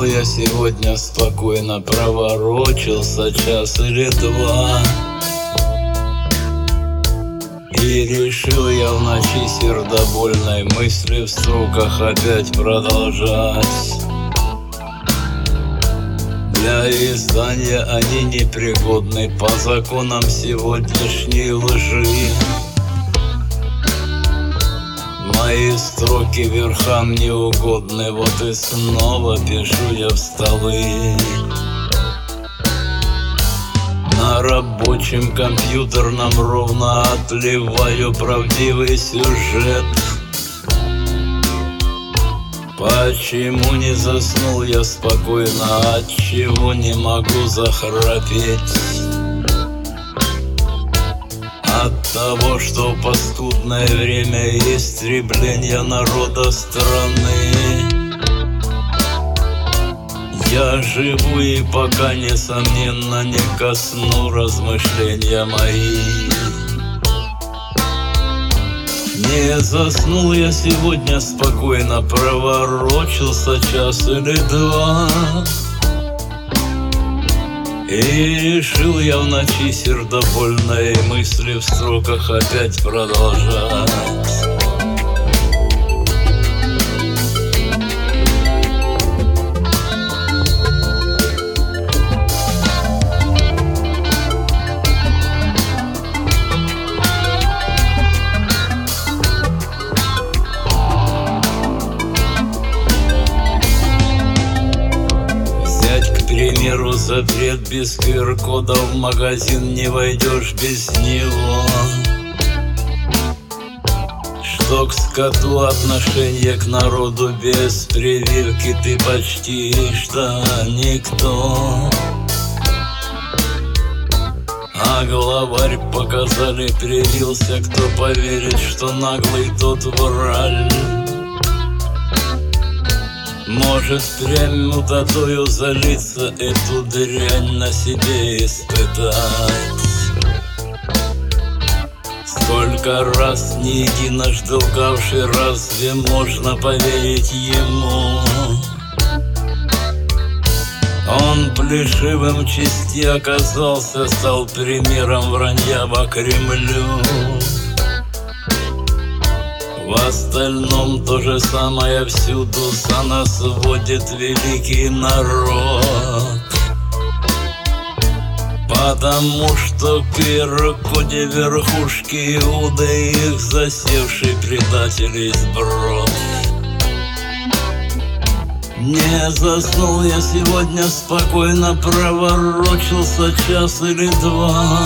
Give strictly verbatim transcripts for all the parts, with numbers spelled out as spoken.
я сегодня спокойно, проворочился час или два. И решил я в ночи сердобольной мысли в строках опять продолжать. Для издания они непригодны по законам сегодняшней лжи. Мои строки верхам неугодны, вот и снова пишу я в столы. На рабочем компьютерном ровно отливаю правдивый сюжет. Почему не заснул я спокойно, отчего не могу захрапеть? От того, что в паскудное время истребления народа страны я живу, и пока, несомненно, не ко сну размышления мои. Не заснул я сегодня спокойно, проворочился час или два. И решил я в ночи сердобольной мысли в строках опять продолжать. К примеру, запрет без ку эр кода, в магазин не войдешь без него. Что к скоту отношение к народу без прививки, ты почти что никто. А главарь показали, привился, кто поверит, что наглый тот враль. Может прям мутатою залиться, эту дрянь на себе испытать. Сколько раз не единожды лгавший, разве можно поверить ему? Он плешивым части оказался, стал примером вранья во Кремлю. В остальном то же самое всюду, за нас водит великий народ. Потому что к ку эр коде верхушки Иуды, их засевший предателей сброд. Не заснул я сегодня спокойно, проворочился час или два.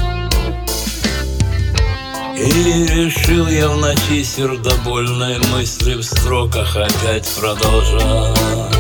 И решил я в ночи сердобольной мысли в строках опять продолжать.